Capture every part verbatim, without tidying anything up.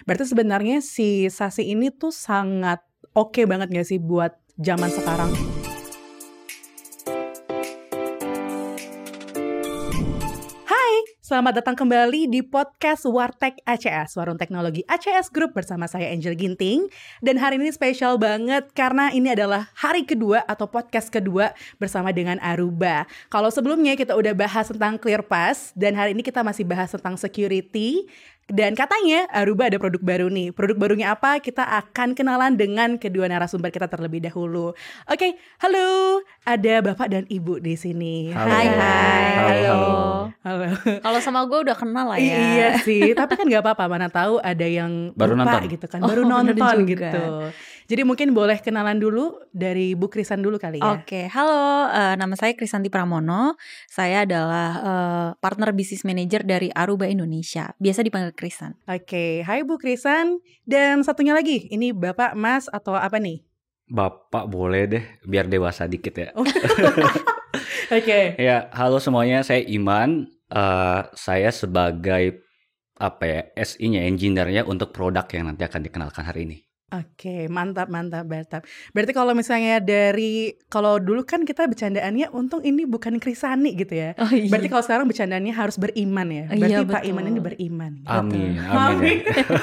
Berarti sebenarnya si SASI ini tuh sangat oke banget gak sih buat zaman sekarang? Selamat datang kembali di podcast Wartech A C S, Warung Teknologi A C S Group bersama saya Angel Ginting. Dan hari ini spesial banget karena ini adalah hari kedua atau podcast kedua bersama dengan Aruba. Kalau sebelumnya kita udah bahas tentang ClearPass dan hari ini kita masih bahas tentang security. Dan katanya Aruba ada produk baru nih. Produk barunya apa? Kita akan kenalan dengan kedua narasumber kita terlebih dahulu. Oke, halo. Ada Bapak dan Ibu di sini. Halo. Hai hai. Halo. Halo. Kalau sama gue udah kenal lah ya. Iya sih, tapi kan nggak apa-apa, mana tahu ada yang Baru lupa nonton. gitu kan, Oh, baru bener nonton juga. gitu. Jadi mungkin boleh kenalan dulu dari Bu Krisan dulu kali ya. Oke, halo. eh, nama saya Krisanti Pramono. Saya adalah eh, partner business manager dari Aruba Indonesia. Biasa dipanggil Krisan. Oke, hai Bu Krisan. Dan satunya lagi, ini Bapak, Mas atau apa nih? Bapak boleh deh, biar dewasa dikit ya. Oh. Oke. Ya, halo semuanya, saya Iman. Eh, saya sebagai apa ya, S I-nya, engineer-nya untuk produk yang nanti akan dikenalkan hari ini. Oke, mantap, mantap, mantap. Berarti kalau misalnya dari, kalau dulu kan kita bercandaannya, untung ini bukan Krisani gitu ya. Oh iya. Berarti kalau sekarang bercandaannya harus beriman ya. Iya, Berarti Pak betul. Iman ini beriman. Gitu. Amin, amin.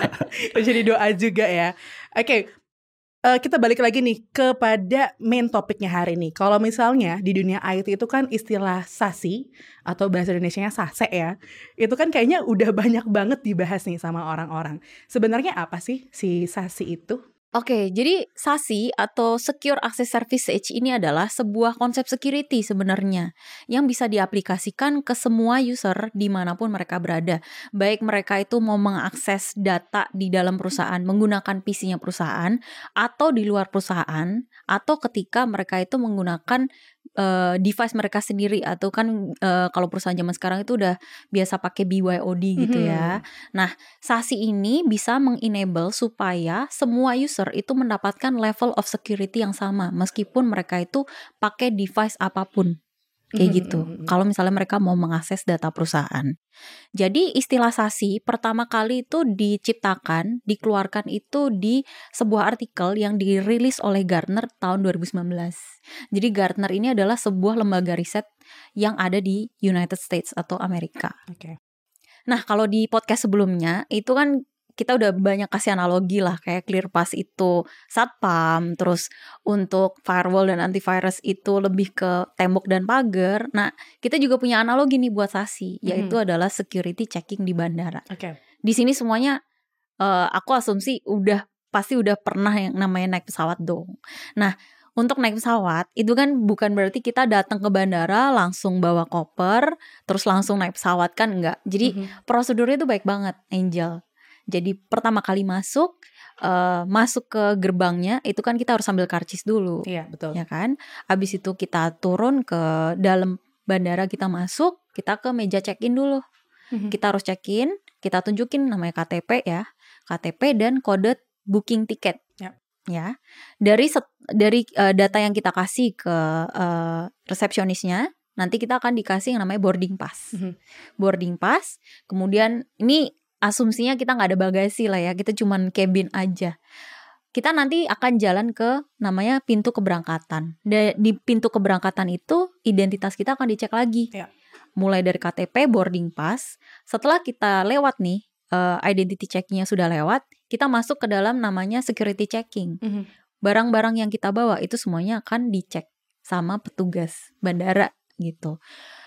ya. Jadi doa juga ya. Oke, eh, kita balik lagi nih kepada main topiknya hari ini. Kalau misalnya di dunia I T itu kan istilah SASI atau bahasa Indonesianya SASE ya. Itu kan kayaknya udah banyak banget dibahas nih sama orang-orang. Sebenarnya apa sih si SASI itu? Oke, jadi SASI atau Secure Access Service Edge ini adalah sebuah konsep security sebenarnya yang bisa diaplikasikan ke semua user dimanapun mereka berada. Baik mereka itu mau mengakses data di dalam perusahaan menggunakan P C-nya perusahaan atau di luar perusahaan atau ketika mereka itu menggunakan uh, device mereka sendiri atau kan uh, kalau perusahaan zaman sekarang itu udah biasa pakai B Y O D gitu Mhm. ya. Nah, SASI ini bisa mengenable supaya semua user itu mendapatkan level of security yang sama meskipun mereka itu pakai device apapun. Kayak Mhm, gitu. mhm, mhm. Kalau misalnya mereka mau mengakses data perusahaan. Jadi istilah SASI pertama kali itu diciptakan, dikeluarkan itu di sebuah artikel yang dirilis oleh Gartner tahun dua ribu sembilan belas. Jadi Gartner ini adalah sebuah lembaga riset yang ada di United States atau Amerika. Oke. Nah, kalau di podcast sebelumnya itu kan kita udah banyak kasih analogi lah kayak ClearPass itu satpam, terus untuk firewall dan antivirus itu lebih ke tembok dan pagar. Nah, kita juga punya analogi nih buat SASI, yaitu Mhm. adalah security checking di bandara. Oke. Di sini semuanya eh, aku asumsi udah pasti udah pernah yang namanya naik pesawat dong. Nah, untuk naik pesawat itu kan bukan berarti kita datang ke bandara langsung bawa koper terus langsung naik pesawat kan enggak. Jadi Mhm. prosedurnya itu baik banget, Angel. Jadi pertama kali masuk, uh, masuk ke gerbangnya itu kan kita harus ambil karcis dulu, Iya, betul. ya kan? Habis itu kita turun ke dalam bandara, kita masuk, kita ke meja check-in dulu. Mhm. Kita harus check-in, kita tunjukin namanya K T P ya, K T P dan kode booking tiket. Ya. Ya, dari set, dari uh, data yang kita kasih ke uh, resepsionisnya, nanti kita akan dikasih yang namanya boarding pass. Mhm. Boarding pass, kemudian ini asumsinya kita nggak ada bagasi lah ya, kita cuman cabin aja. Kita nanti akan jalan ke namanya pintu keberangkatan. Da- di pintu keberangkatan itu identitas kita akan dicek lagi. Ya. Mulai dari K T P, boarding pass. Setelah kita lewat nih, uh, identity checkingnya sudah lewat, kita masuk ke dalam namanya security checking. Mhm. Barang-barang yang kita bawa itu semuanya akan dicek sama petugas bandara gitu.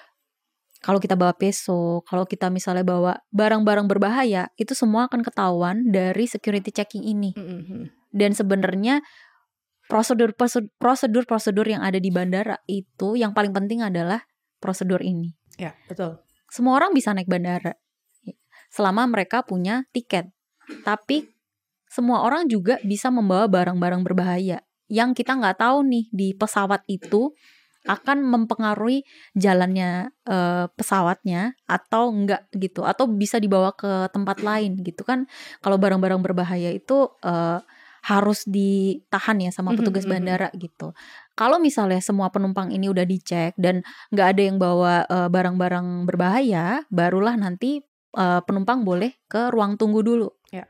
Kalau kita bawa peso, kalau kita misalnya bawa barang-barang berbahaya, itu semua akan ketahuan dari security checking ini. Mhm. Dan sebenarnya prosedur prosedur prosedur yang ada di bandara itu yang paling penting adalah prosedur ini. Ya, betul. Semua orang bisa naik bandara selama mereka punya tiket. Tapi semua orang juga bisa membawa barang-barang berbahaya yang kita nggak tahu nih di pesawat itu akan mempengaruhi jalannya uh, pesawatnya atau enggak gitu, atau bisa dibawa ke tempat lain gitu kan. Kalau barang-barang berbahaya itu uh, harus ditahan ya sama petugas bandara gitu. Kalau misalnya semua penumpang ini udah dicek dan nggak ada yang bawa uh, barang-barang berbahaya, barulah nanti uh, penumpang boleh ke ruang tunggu dulu. Ya.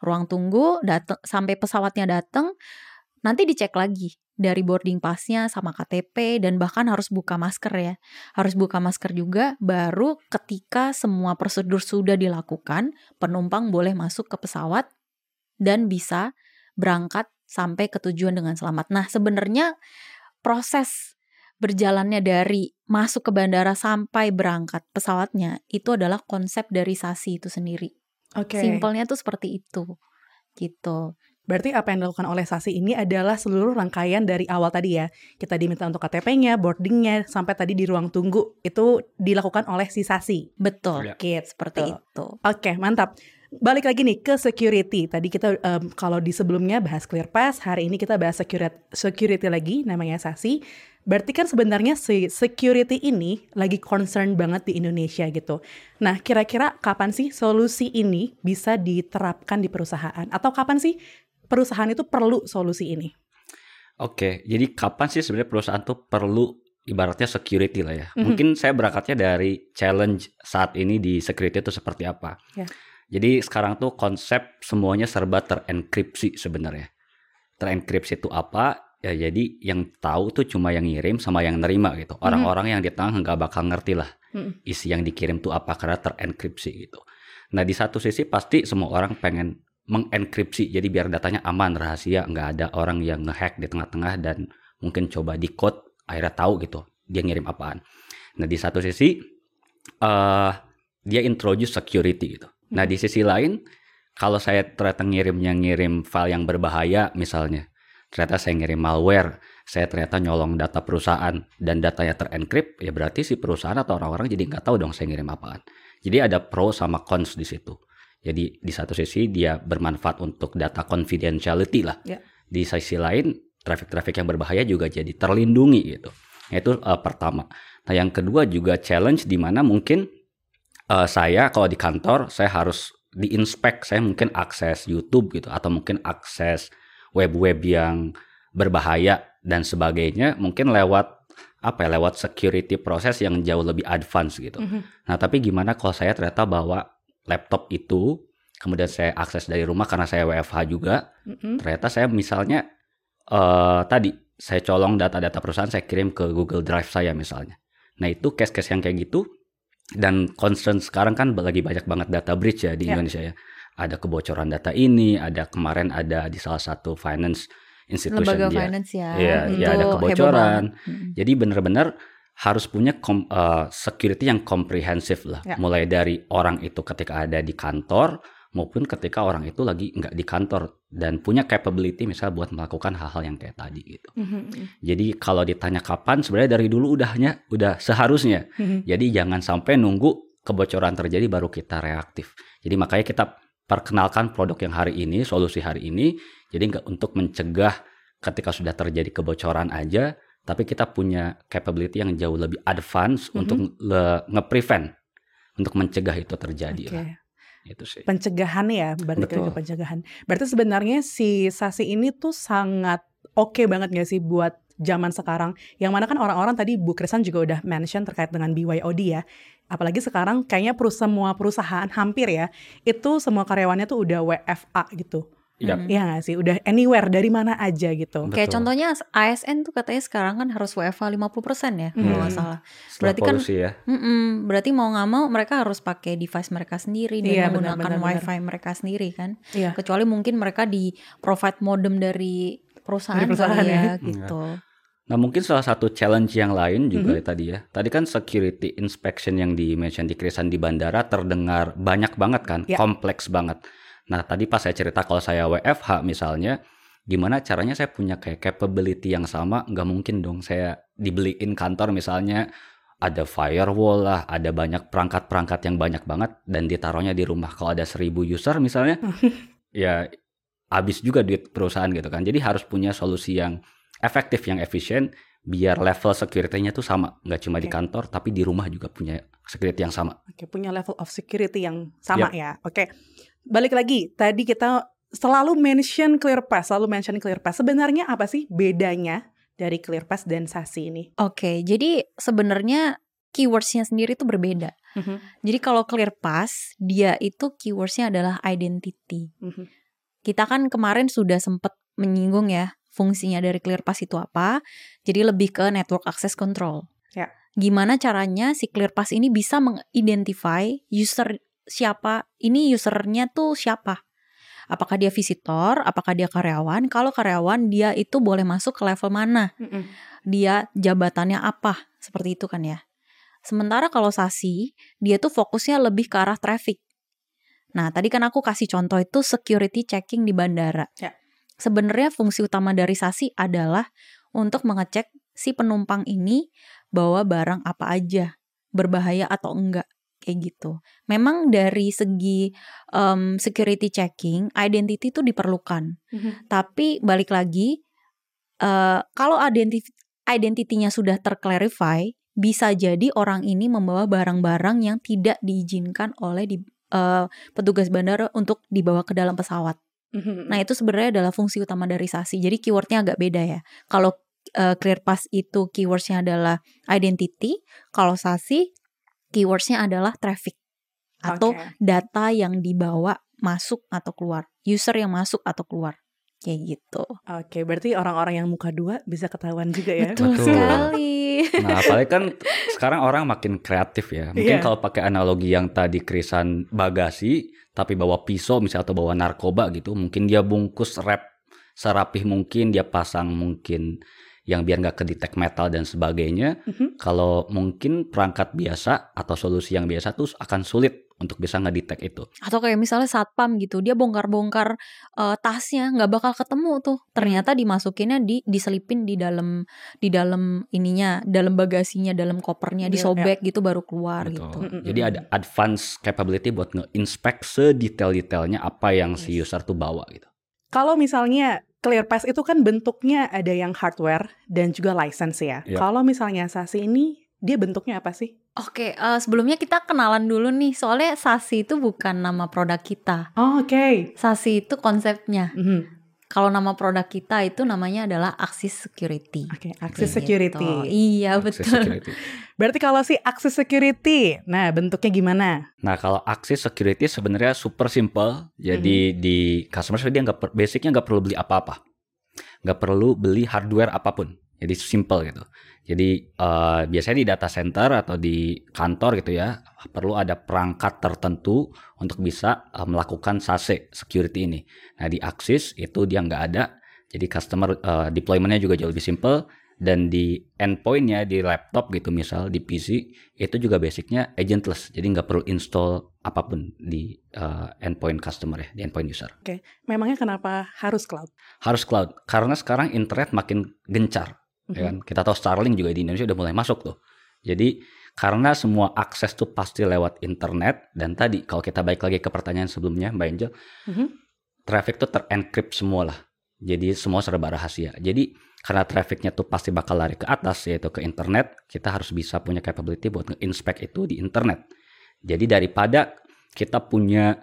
ruang tunggu, dateng, sampai pesawatnya datang, nanti dicek lagi dari boarding pass-nya sama K T P, dan bahkan harus buka masker ya. Harus buka masker juga, baru ketika semua prosedur sudah dilakukan, penumpang boleh masuk ke pesawat dan bisa berangkat sampai ke tujuan dengan selamat. Nah, sebenarnya proses berjalannya dari masuk ke bandara sampai berangkat pesawatnya itu adalah konsep dari SASI itu sendiri. Oke. Simpelnya tuh seperti itu. Gitu. Berarti apa yang dilakukan oleh SASI ini adalah seluruh rangkaian dari awal tadi ya. Kita diminta untuk K T P-nya, boarding-nya, sampai tadi di ruang tunggu. Itu dilakukan oleh si SASI. Betul. Ya. Gitu. Seperti itu. Oke, mantap. Balik lagi nih ke security. Tadi kita um, kalau di sebelumnya bahas ClearPass, hari ini kita bahas security, security lagi, namanya SASI. Berarti kan sebenarnya si security ini lagi concern banget di Indonesia gitu. Nah, kira-kira kapan sih solusi ini bisa diterapkan di perusahaan? Atau kapan sih perusahaan itu perlu solusi ini? Oke, jadi kapan sih sebenarnya perusahaan tuh perlu ibaratnya security lah ya. Mm-hmm. Mungkin saya berangkatnya dari challenge saat ini di security itu seperti apa. Yeah. Jadi sekarang tuh konsep semuanya serba terenkripsi sebenarnya. Terenkripsi itu apa? Ya jadi yang tahu tuh cuma yang ngirim sama yang nerima gitu. Orang-orang mm-hmm. yang di tengah nggak bakal ngerti lah mm-hmm. isi yang dikirim tuh apa karena terenkripsi gitu. Nah di satu sisi pasti semua orang pengen mengenkripsi, jadi biar datanya aman, rahasia, nggak ada orang yang ngehack di tengah-tengah dan mungkin coba di code, akhirnya tahu gitu dia ngirim apaan. Nah di satu sisi uh, dia introduce security gitu. Nah di sisi lain kalau saya ternyata ngirimnya ngirim file yang berbahaya misalnya, ternyata saya ngirim malware, saya ternyata nyolong data perusahaan dan datanya terencrypt, ya berarti si perusahaan atau orang-orang jadi nggak tahu dong saya ngirim apaan. Jadi ada pro sama cons di situ. Jadi di satu sisi dia bermanfaat untuk data confidentiality lah. Yeah. Di sisi lain traffic-traffic yang berbahaya juga jadi terlindungi gitu. Itu uh, pertama. Nah yang kedua juga challenge di mana mungkin uh, saya kalau di kantor saya harus diinspek, saya mungkin akses YouTube gitu atau mungkin akses web-web yang berbahaya dan sebagainya mungkin lewat apa ya lewat security proses yang jauh lebih advance gitu. Mm-hmm. Nah tapi gimana kalau saya ternyata bawa laptop itu, kemudian saya akses dari rumah karena saya W F H juga. Mm-hmm. Ternyata saya misalnya uh, tadi saya colong data-data perusahaan, saya kirim ke Google Drive saya misalnya. Nah itu case-case yang kayak gitu. Dan concern sekarang kan lagi banyak banget data breach ya di yeah. Indonesia ya. Ada kebocoran data ini, ada kemarin ada di salah satu finance institution lembaga dia. finance ya. Iya, ya ada kebocoran. Hmm. Jadi benar-benar harus punya kom, uh, security yang komprehensif lah. Ya. Mulai dari orang itu ketika ada di kantor maupun ketika orang itu lagi nggak di kantor dan punya capability misal buat melakukan hal-hal yang kayak tadi gitu. Mm-hmm. Jadi kalau ditanya kapan sebenarnya dari dulu udahnya udah seharusnya. Mm-hmm. Jadi jangan sampai nunggu kebocoran terjadi baru kita reaktif. Jadi makanya kita perkenalkan produk yang hari ini, solusi hari ini. Jadi nggak untuk mencegah ketika sudah terjadi kebocoran aja. Tapi kita punya capability yang jauh lebih advance mm-hmm. untuk le- nge-prevent, untuk mencegah itu terjadi. Okay. Lah. Itu sih. Pencegahan ya, berarti ke pencegahan. Berarti sebenarnya si SASI ini tuh sangat oke okay banget gak sih buat zaman sekarang? Yang mana kan orang-orang tadi Bu Krisan juga udah mention terkait dengan B Y O D ya. Apalagi sekarang kayaknya perus- semua perusahaan hampir ya, itu semua karyawannya tuh udah W F A gitu. Yep. Iya gak sih? Udah anywhere, dari mana aja gitu. Kayak Betul. Contohnya A S N tuh katanya sekarang kan harus W F A lima puluh persen ya, hmm. kalau gak salah. Berarti kan, ya. berarti mau gak mau mereka harus pakai device mereka sendiri dan iya, menggunakan benar, benar, wifi benar. mereka sendiri kan. Iya. Kecuali mungkin mereka di provide modem dari perusahaan, dari perusahaan ya, ya gitu. Nah mungkin salah satu challenge yang lain juga mm-hmm. tadi ya. Tadi kan security inspection yang di-mention di Krisan di bandara terdengar banyak banget kan, yeah. kompleks banget. Nah tadi pas saya cerita kalau saya W F H misalnya, gimana caranya saya punya kayak capability yang sama, nggak mungkin dong saya dibeliin kantor misalnya ada firewall lah, ada banyak perangkat-perangkat yang banyak banget dan ditaruhnya di rumah. Kalau ada seribu user misalnya, ya habis juga duit perusahaan gitu kan. Jadi harus punya solusi yang efektif, yang efisien, biar level security-nya tuh sama. Nggak cuma okay. di kantor, tapi di rumah juga punya security yang sama. Oke, okay, punya level of security yang sama yep. ya. Oke. Okay. Balik lagi, tadi kita selalu mention ClearPass, selalu mention ClearPass. Sebenarnya apa sih bedanya dari ClearPass dan SASI ini? Oke, okay, jadi sebenarnya keywords-nya sendiri itu berbeda. Mm-hmm. Jadi kalau ClearPass, dia itu keywords-nya adalah identity. Mm-hmm. kita kan kemarin sudah sempat menyinggung ya fungsinya dari ClearPass itu apa. Jadi lebih ke network access control. Ya. Gimana caranya si ClearPass ini bisa mengidentify user siapa, ini usernya tuh siapa. Apakah dia visitor, apakah dia karyawan. Kalau karyawan dia itu boleh masuk ke level mana. Mm-mm. Dia jabatannya apa, seperti itu kan ya. Sementara kalau SASE, dia tuh fokusnya lebih ke arah traffic. Nah, tadi kan aku kasih contoh itu security checking di bandara. Ya. Sebenarnya fungsi utama dari SASE adalah untuk mengecek si penumpang ini bawa barang apa aja, berbahaya atau enggak, kayak gitu. Memang dari segi um, security checking, identity itu diperlukan. Mm-hmm. Tapi balik lagi, uh, kalau identity identitinya sudah terclarify, bisa jadi orang ini membawa barang-barang yang tidak diizinkan oleh di, uh, petugas bandara untuk dibawa ke dalam pesawat. Mm-hmm. Nah itu sebenarnya adalah fungsi utama dari SASE. Jadi keywordnya agak beda ya. Kalau uh, ClearPass itu keywordnya adalah identity, kalau SASE keywordsnya adalah traffic atau Okay. data yang dibawa masuk atau keluar, user yang masuk atau keluar, kayak gitu. Oke, berarti orang-orang yang muka dua bisa ketahuan juga ya. Betul, Betul. sekali. Nah, apalagi kan sekarang orang makin kreatif ya. Mungkin Iya. kalau pakai analogi yang tadi Krisan bagasi, tapi bawa pisau misalnya atau bawa narkoba gitu, mungkin dia bungkus wrap serapih mungkin, dia pasang mungkin yang biar nggak kedetek metal dan sebagainya. Mhm. Kalau mungkin perangkat biasa atau solusi yang biasa tuh akan sulit untuk bisa ngedetek itu. Atau kayak misalnya satpam gitu, dia bongkar-bongkar uh, tasnya, nggak bakal ketemu tuh. Ternyata dimasukinnya di diselipin di dalam di dalam ininya, dalam bagasinya, dalam kopernya, Iya, disobek gitu baru keluar Betul. gitu. Mm-mm. Jadi ada advance capability buat nge-inspect sedetail-detailnya apa yang si Yes. user tuh bawa gitu. Kalau misalnya ClearPass itu kan bentuknya ada yang hardware dan juga license ya. Yap. Kalau misalnya SASE ini dia bentuknya apa sih? Oke, uh, sebelumnya kita kenalan dulu nih, soalnya SASE itu bukan nama produk kita. Oh, oke. SASE itu konsepnya. Mhm. Kalau nama produk kita itu namanya adalah Axis Security. Oke, access Kayak security. gitu. Iya, Access betul. security. Berarti kalau si access security, nah bentuknya gimana? Nah, kalau access security sebenarnya super simple. Jadi di customer service dia nggak per- basicnya nggak perlu beli apa-apa, nggak perlu beli hardware apapun. Jadi simple gitu. Jadi eh, biasanya di data center atau di kantor gitu ya perlu ada perangkat tertentu untuk bisa eh, melakukan SASE security ini. Nah di Axis itu dia nggak ada. Jadi customer eh, deploymentnya juga jauh lebih simple. Dan di endpointnya di laptop gitu misal di P C itu juga basicnya agentless. Jadi nggak perlu install apapun di uh, endpoint customer ya, di endpoint user. Memangnya kenapa harus cloud? Harus cloud karena sekarang internet makin gencar. Ya kan? Kita tahu Starlink juga di Indonesia udah mulai masuk tuh. Jadi karena semua akses tuh pasti lewat internet. Dan tadi kalau kita balik lagi ke pertanyaan sebelumnya Mbak Angel, Mhm. traffic tuh terencrypt semua lah. Jadi semua serba rahasia. Jadi karena trafficnya tuh pasti bakal lari ke atas yaitu ke internet, kita harus bisa punya capability buat nge-inspect itu di internet. Jadi daripada kita punya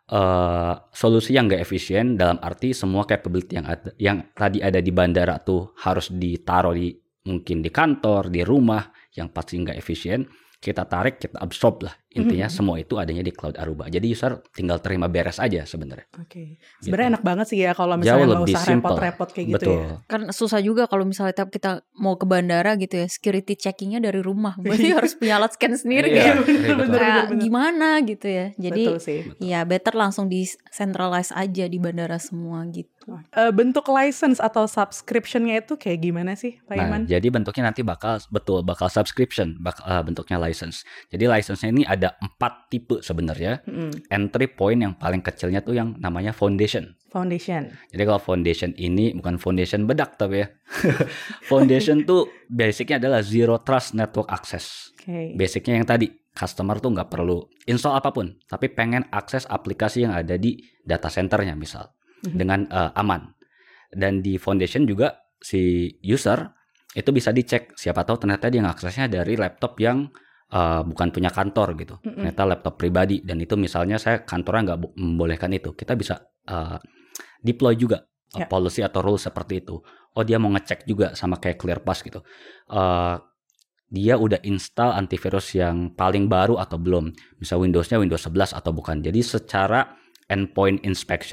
uh, solusi yang gak efisien dalam arti semua capability yang ada, yang tadi ada di bandara tuh harus ditaruh di mungkin di kantor, di rumah yang pasti gak efisien, kita tarik, kita absorb lah. Intinya Mhm. semua itu adanya di Cloud Aruba. Jadi user tinggal terima beres aja sebenarnya. Oke. Sebenarnya enak banget sih ya kalau Jauh misalnya nggak lebih usah simple. repot-repot kayak gitu Betul. ya. Kan susah juga kalau misalnya tiap kita mau ke bandara gitu ya, security checkingnya dari rumah. Berarti harus punya alat scan sendiri Iya, kayak, ribet bener, banget. bener, kayak bener. gimana gitu ya. Jadi Betul sih. ya better langsung di centralize aja di bandara semua gitu. Eh, bentuk license atau subscription-nya itu kayak gimana sih, Pak Nah, Iman? jadi bentuknya nanti bakal betul bakal subscription, bakal uh, bentuknya license. Jadi license-nya ini ada empat tipe sebenarnya. Mm-mm. Entry point yang paling kecilnya tuh yang namanya foundation. Foundation. Jadi kalau foundation ini bukan foundation bedak tapi ya. Foundation tuh basicnya adalah zero trust network access. Oke. Basicnya yang tadi, customer tuh nggak perlu install apapun, tapi pengen akses aplikasi yang ada di data centernya misal. Mhm. Dengan uh, aman. Dan di foundation juga si user itu bisa dicek, siapa tahu ternyata dia ngaksesnya dari laptop yang uh, bukan punya kantor gitu, Mm-mm. ternyata laptop pribadi, dan itu misalnya saya kantornya nggak bu- membolehkan itu, kita bisa uh, deploy juga uh, Ya. policy atau rule seperti itu. Oh dia mau ngecek juga sama kayak ClearPass gitu, uh, dia udah install antivirus yang paling baru atau belum, misal Windowsnya Windows sebelas atau bukan. Jadi secara endpoint inspection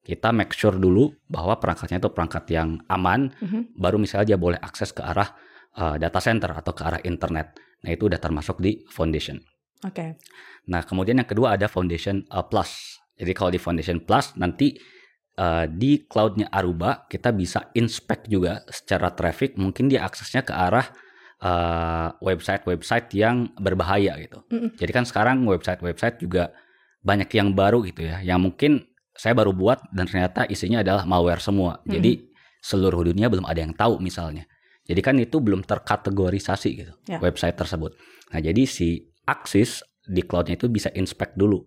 kita make sure dulu bahwa perangkatnya itu perangkat yang aman, Mhm. baru misalnya dia boleh akses ke arah uh, data center atau ke arah internet. Nah itu udah termasuk di foundation. Oke. Nah kemudian yang kedua ada foundation uh, plus. Jadi kalau di foundation plus nanti uh, di cloudnya Aruba kita bisa inspect juga secara traffic, mungkin dia aksesnya ke arah uh, website-website yang berbahaya gitu. Mm-mm. Jadi kan sekarang website-website juga banyak yang baru gitu ya, yang mungkin saya baru buat dan ternyata isinya adalah malware semua. Mm-hmm. Jadi seluruh dunia belum ada yang tahu misalnya. Jadi kan itu belum terkategorisasi gitu Ya. website tersebut. Nah jadi si Axis di cloudnya itu bisa inspect dulu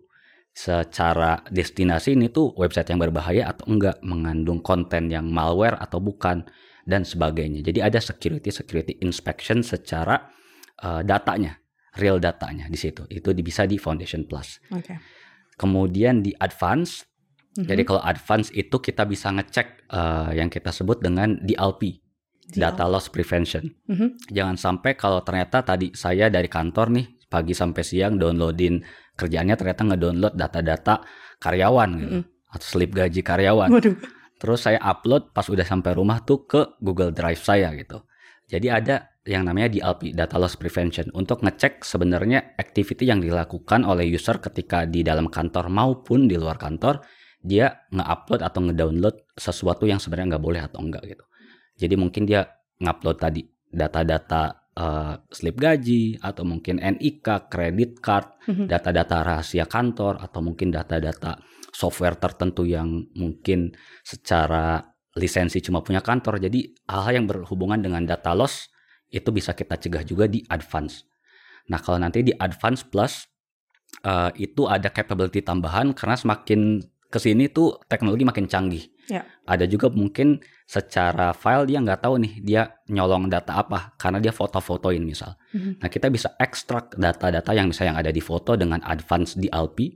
secara destinasi ini tuh website yang berbahaya atau enggak, mengandung konten yang malware atau bukan dan sebagainya. Jadi ada security security inspection secara uh, datanya, real datanya di situ. Itu bisa di Foundation Plus. Oke. Kemudian di Advance. Mhm. Jadi kalau advance itu kita bisa ngecek uh, yang kita sebut dengan D L P, D L P. Data Loss Prevention. Mhm. Jangan sampai kalau ternyata tadi saya dari kantor nih pagi sampai siang downloadin kerjaannya ternyata ngedownload data-data karyawan gitu, Mhm. atau slip gaji karyawan. Waduh. Terus saya upload pas udah sampai rumah tuh ke Google Drive saya gitu. Jadi ada yang namanya D L P, Data Loss Prevention, untuk ngecek sebenarnya activity yang dilakukan oleh user ketika di dalam kantor maupun di luar kantor, dia nge-upload atau nge-download sesuatu yang sebenarnya nggak boleh atau enggak gitu. Jadi mungkin dia ngupload tadi data-data uh, slip gaji, atau mungkin N I K, credit card, Mhm. data-data rahasia kantor, atau mungkin data-data software tertentu yang mungkin secara lisensi cuma punya kantor. Jadi hal-hal yang berhubungan dengan data loss itu bisa kita cegah juga di advance. Nah kalau nanti di advance plus uh, itu ada capability tambahan karena semakin kesini tuh teknologi makin canggih. Ya. Ada juga mungkin secara file dia nggak tahu nih dia nyolong data apa karena dia foto-fotoin misal. Mhm. Nah kita bisa ekstrak data-data yang misalnya yang ada di foto dengan advance D L P.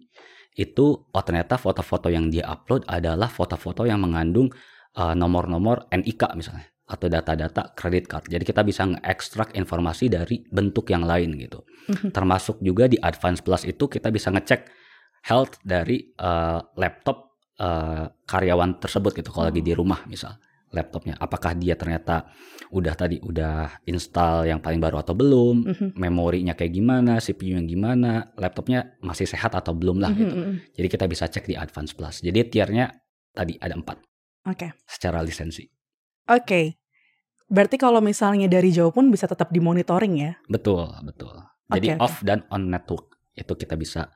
Itu oh ternyata foto-foto yang dia upload adalah foto-foto yang mengandung uh, nomor-nomor N I K misalnya, atau data-data credit card. Jadi kita bisa nge-ekstrak informasi dari bentuk yang lain gitu. Mhm. Termasuk juga di Advance Plus itu kita bisa ngecek health dari uh, laptop uh, karyawan tersebut gitu. Kalau lagi di rumah misal laptopnya, apakah dia ternyata udah tadi udah install yang paling baru atau belum, Mhm. memorinya kayak gimana, C P U yang gimana, laptopnya masih sehat atau belum lah Mhm, gitu. mhm. Jadi kita bisa cek di Advance Plus. Jadi tiernya tadi ada empat Oke. secara lisensi. Oke. Berarti kalau misalnya dari jauh pun bisa tetap dimonitoring ya? Betul, betul. Jadi Oke, oke. off dan on network itu kita bisa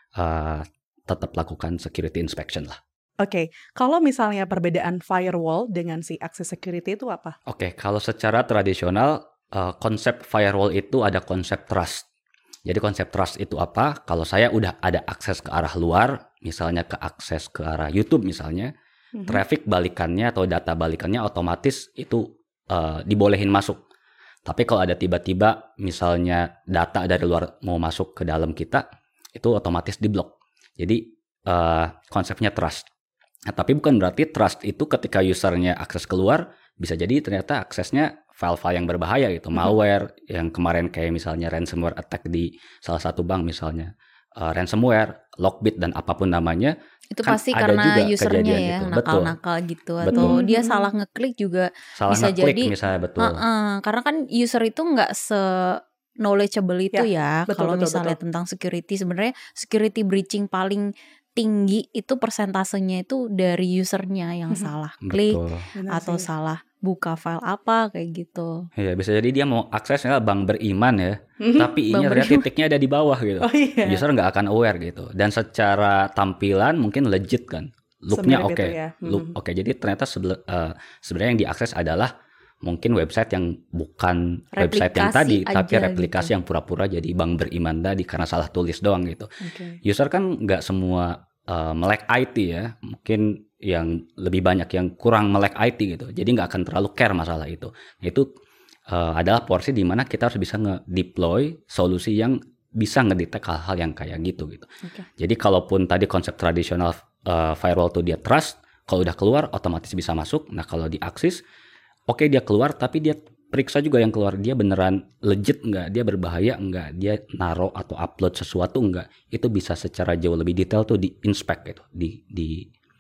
uh, tetap lakukan security inspection lah. Oke. Kalau misalnya perbedaan firewall dengan si access security itu apa? Oke, kalau secara tradisional uh, konsep firewall itu ada konsep trust. Jadi konsep trust itu apa? Kalau saya udah ada akses ke arah luar, misalnya ke akses ke arah YouTube misalnya, Mhm. traffic balikannya atau data balikannya otomatis itu uh, dibolehin masuk. Tapi kalau ada tiba-tiba misalnya data dari luar mau masuk ke dalam kita, itu otomatis diblok. Jadi uh, konsepnya trust. Nah, tapi bukan berarti trust itu ketika usernya akses keluar, bisa jadi ternyata aksesnya file-file yang berbahaya gitu, malware yang kemarin kayak misalnya ransomware attack di salah satu bank misalnya, uh, ransomware, Lockbit dan apapun namanya. Itu Kan pasti ada karena juga usernya kejadian ya gitu. nakal-nakal gitu, Betul. atau Betul. dia salah ngeklik juga Salah bisa ngeklik jadi. misalnya, betul. Heeh, karena kan user itu nggak se knowledgeable itu ya, betul, kalau betul, misalnya betul. tentang security. Sebenarnya security breaching paling tinggi itu persentasenya itu dari usernya yang Mhm. salah klik Betul. Benar atau sih. salah buka file apa kayak gitu. Iya, bisa jadi dia mau aksesnya bank beriman ya, Mhm. tapi Bank ini ternyata beriman. titiknya ada di bawah gitu. Oh iya. User nggak akan aware gitu. Dan secara tampilan mungkin legit kan, looknya Semirip oke, itu ya. look Mhm. oke. Jadi ternyata sebele- eh, sebenarnya yang diakses adalah mungkin website yang bukan website yang Replikasi tadi, tapi aja replikasi gitu. yang pura-pura jadi bank beriman tadi karena salah tulis doang gitu. Oke. User kan nggak semua uh, melek I T ya, mungkin yang lebih banyak yang kurang melek I T gitu, jadi nggak akan terlalu care masalah itu. Itu uh, adalah porsi di mana kita harus bisa nge-deploy solusi yang bisa ngedetek hal-hal yang kayak gitu gitu. Oke. Jadi kalaupun tadi konsep tradisional uh, firewall tuh dia trust, kalau udah keluar otomatis bisa masuk. Nah kalau di Axis, oke dia keluar tapi dia periksa juga yang keluar, dia beneran legit nggak, dia berbahaya nggak, dia naro atau upload sesuatu nggak, itu bisa secara jauh lebih detail tuh di inspect gitu, di di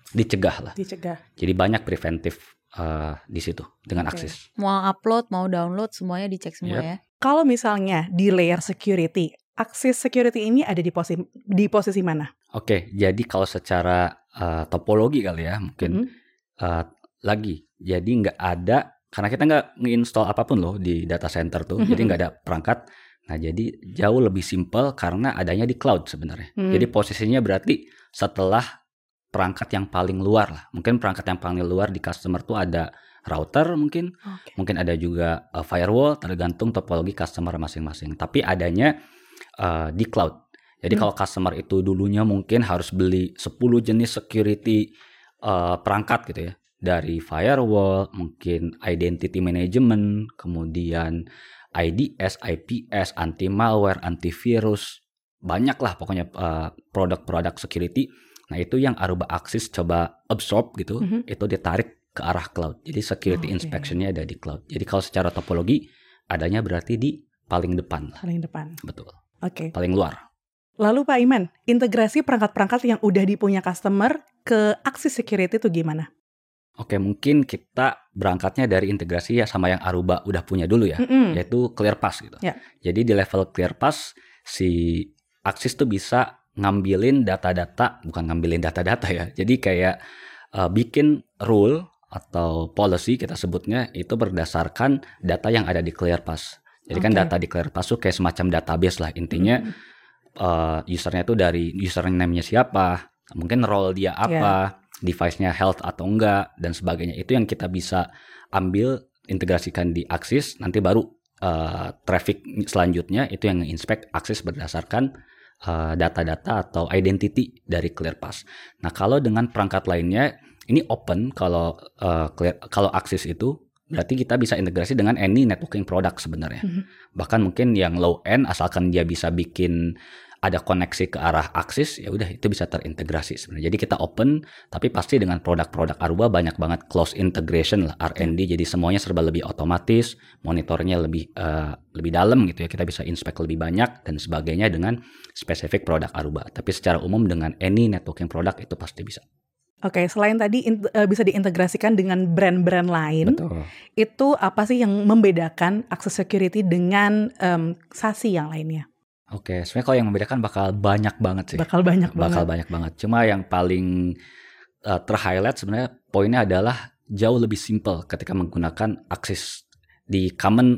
dicegah lah. Dicegah. Jadi banyak preventif uh, di situ dengan Oke. Axis. Mau upload, mau download, semuanya dicek semua Yep. ya. Kalau misalnya di layer security, Axis Security ini ada di posisi di posisi mana? Oke, jadi kalau secara uh, topologi kali ya mungkin Mhm. uh, lagi, jadi nggak ada karena kita nggak nge-install apapun loh di data center tuh, jadi nggak ada perangkat. Nah jadi jauh lebih simple karena adanya di cloud sebenarnya. Hmm. Jadi posisinya berarti setelah perangkat yang paling luar lah. Mungkin perangkat yang paling luar di customer tuh ada router mungkin, Oke. mungkin ada juga uh, firewall, tergantung topologi customer masing-masing. Tapi adanya uh, di cloud. Jadi Hmm. kalau customer itu dulunya mungkin harus beli sepuluh jenis security uh, perangkat gitu ya. Dari firewall, mungkin identity management, kemudian I D S, I P S, anti-malware, antivirus. Banyak lah pokoknya uh, produk-produk security. Nah itu yang Aruba Axis coba absorb gitu, Mhm. itu ditarik ke arah cloud. Jadi security Oke. inspection-nya ada di cloud. Jadi kalau secara topologi, adanya berarti di paling depan lah. Paling depan. Betul. Oke. Paling luar. Lalu Pak Iman, integrasi perangkat-perangkat yang udah dipunya customer ke Axis Security itu gimana? Oke, mungkin kita berangkatnya dari integrasi ya sama yang Aruba udah punya dulu ya, Mm-mm. yaitu ClearPass gitu. Ya. Jadi di level ClearPass si Axis tuh bisa ngambilin data-data, bukan ngambilin data-data ya. Jadi kayak uh, bikin rule atau policy kita sebutnya itu berdasarkan data yang ada di ClearPass. Jadi kan Oke. data di ClearPass tuh kayak semacam database lah intinya. Mm. uh, usernya tuh dari username-nya siapa, mungkin role dia apa, device-nya health atau enggak, dan sebagainya. Itu yang kita bisa ambil, integrasikan di Axis, nanti baru uh, traffic selanjutnya itu yang nge-inspect Axis berdasarkan uh, data-data atau identity dari ClearPass. Nah kalau dengan perangkat lainnya, ini open kalau uh, clear, kalau Axis itu, berarti kita bisa integrasi dengan any networking product sebenarnya. Mhm. Bahkan mungkin yang low end, asalkan dia bisa bikin ada koneksi ke arah Axis, ya udah itu bisa terintegrasi sebenarnya. Jadi kita open, tapi pasti dengan produk-produk Aruba banyak banget close integration lah, R and D. Jadi semuanya serba lebih otomatis, monitornya lebih uh, lebih dalam gitu ya. Kita bisa inspect lebih banyak dan sebagainya dengan spesifik produk Aruba. Tapi secara umum dengan any networking product itu pasti bisa. Oke, selain tadi in- uh, bisa diintegrasikan dengan brand-brand lain, Betul. itu apa sih yang membedakan Axis Security dengan um, SASE yang lainnya? Oke, sebenarnya kalau yang membedakan bakal banyak banget sih. Bakal banyak Bakal banget. banyak banget. Cuma yang paling uh, ter-highlight sebenarnya poinnya adalah jauh lebih simple ketika menggunakan Axis. Di common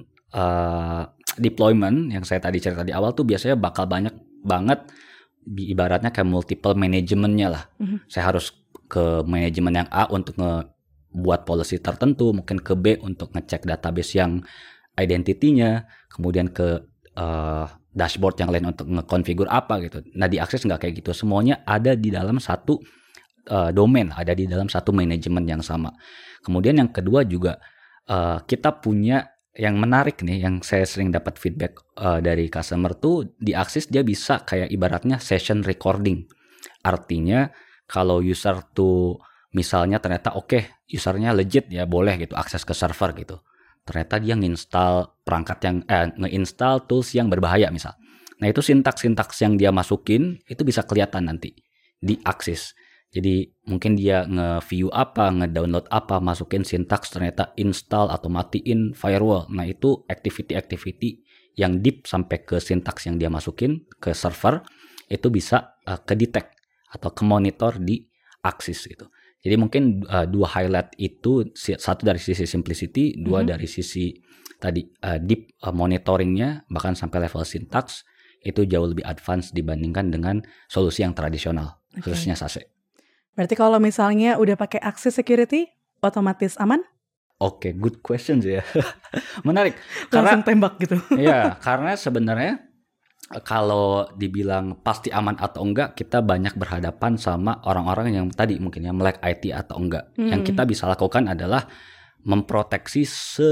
uh, deployment yang saya tadi cerita di awal tuh biasanya bakal banyak banget, di ibaratnya kayak multiple manajemennya lah. Mhm. Saya harus ke manajemen yang A untuk ngebuat policy tertentu, mungkin ke B untuk ngecek database yang identity-nya, kemudian ke uh, dashboard yang lain untuk ngekonfigur apa gitu. Nah di Axis nggak kayak gitu, semuanya ada di dalam satu uh, domain, ada di dalam satu manajemen yang sama. Kemudian yang kedua juga uh, kita punya yang menarik nih, yang saya sering dapat feedback uh, dari customer tuh di Axis dia bisa kayak ibaratnya session recording. Artinya kalau user tuh misalnya ternyata oke okay, usernya legit ya boleh gitu akses ke server gitu. Ternyata dia nginstal perangkat yang eh, nge-install tools yang berbahaya misal. Nah itu sintaks-sintaks yang dia masukin itu bisa kelihatan nanti di Axis. Jadi mungkin dia nge-view apa, nge-download apa, masukin sintaks ternyata install atau matiin firewall. Nah itu activity-activity yang deep sampai ke sintaks yang dia masukin ke server itu bisa uh, ke-detect atau ke-monitor di Axis gitu. Jadi mungkin uh, dua highlight itu, satu dari sisi simplicity, dua Mhm. dari sisi tadi uh, deep uh, monitoringnya, bahkan sampai level syntax, itu jauh lebih advance dibandingkan dengan solusi yang tradisional, Oke. khususnya SASE. Berarti kalau misalnya udah pakai Axis Security, otomatis aman? Oke, good questions ya. Menarik. Karena Langsung tembak gitu. ya, karena sebenarnya kalau dibilang pasti aman atau enggak, kita banyak berhadapan sama orang-orang yang tadi mungkin yang melek I T atau enggak. Hmm. Yang kita bisa lakukan adalah memproteksi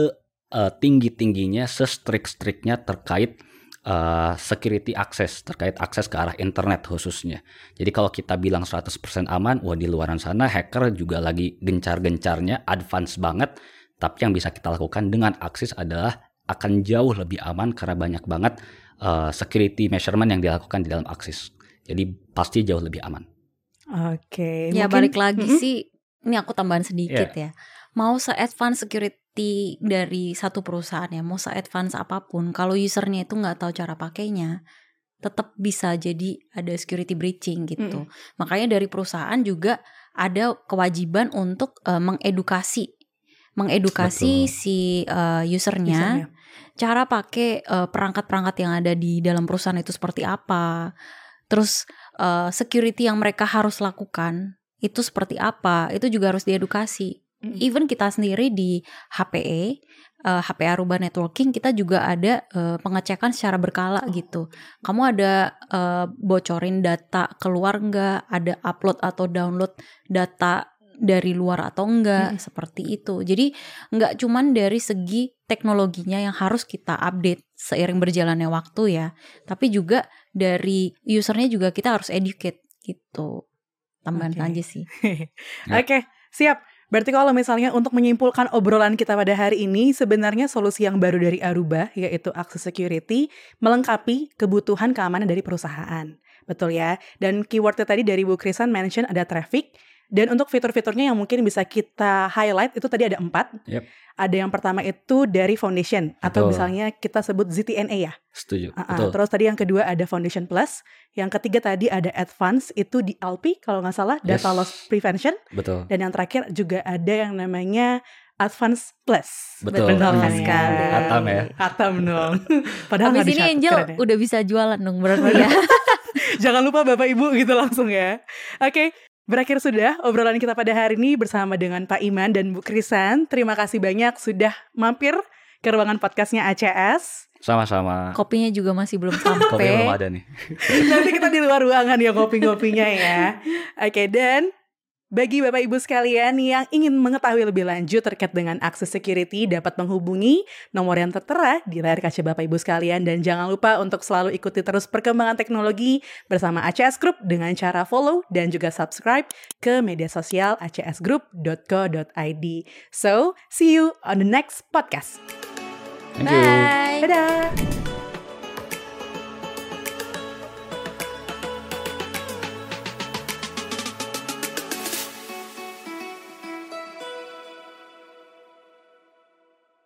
setinggi-tingginya, se-strict-strictnya terkait uh, security access, terkait akses ke arah internet khususnya. Jadi kalau kita bilang seratus persen aman, wah di luaran sana hacker juga lagi gencar-gencarnya, advance banget. Tapi yang bisa kita lakukan dengan Axis adalah akan jauh lebih aman karena banyak banget Uh, security measurement yang dilakukan di dalam Axis. Jadi pasti jauh lebih aman. Oke. Ya mungkin- balik lagi Mm-mm. sih, ini aku tambahan sedikit ya. Mau se-advance security dari satu perusahaan ya, mau se-advance apapun, kalau usernya itu nggak tahu cara pakainya, tetap bisa jadi ada security breaching gitu. Makanya dari perusahaan juga ada kewajiban untuk uh, mengedukasi, mengedukasi Betul. si uh, usernya, Usernya. cara pakai uh, perangkat-perangkat yang ada di dalam perusahaan itu seperti apa. Terus uh, security yang mereka harus lakukan itu seperti apa, itu juga harus diedukasi. Mm. Even kita sendiri di H P E, uh, H P E Aruba Networking, kita juga ada uh, pengecekan secara berkala gitu. Kamu ada uh, bocorin data keluar nggak, ada upload atau download data dari luar atau enggak, Mm. seperti itu. Jadi nggak cuman dari segi teknologinya yang harus kita update seiring berjalannya waktu ya, tapi juga dari usernya juga kita harus educate gitu. Tambahan Oke. aja sih. Ya. Oke, siap. Berarti kalau misalnya untuk menyimpulkan obrolan kita pada hari ini, sebenarnya solusi yang baru dari Aruba, yaitu Access Security, melengkapi kebutuhan keamanan dari perusahaan. Betul ya? Dan keywordnya tadi dari Bu Krisan mention ada traffic. Dan untuk fitur-fiturnya yang mungkin bisa kita highlight, itu tadi ada empat. Yep. Ada yang pertama itu dari Foundation, atau Betul. misalnya kita sebut Z T N A ya. Setuju. Uh-uh. Betul. Terus tadi yang kedua ada Foundation Plus. Yang ketiga tadi ada Advance, itu di L P kalau nggak salah, Data Yes. Loss Prevention. Betul. Dan yang terakhir juga ada yang namanya Advance Plus. Betul. Betul kan sekali. Hatam ya. Hatam dong. Padahal Habis nggak ini dicatat, Angel keren ya. udah bisa jualan dong berarti ya. Jangan lupa Bapak Ibu gitu langsung ya. Oke, berakhir sudah obrolan kita pada hari ini bersama dengan Pak Iman dan Bu Krisan. Terima kasih banyak sudah mampir ke ruangan podcastnya A C S. Sama-sama. Kopinya juga masih belum Kopi belum sampai. ada nih. Nanti kita di luar ruangan ya kopi-kopinya ya. Oke, dan bagi Bapak Ibu sekalian yang ingin mengetahui lebih lanjut terkait dengan Access Security dapat menghubungi nomor yang tertera di layar kaca Bapak Ibu sekalian. Dan jangan lupa untuk selalu ikuti terus perkembangan teknologi bersama A C S Group dengan cara follow dan juga subscribe ke media sosial a c s group dot co dot i d. So, see you on the next podcast. Thank you. Bye. Dadah!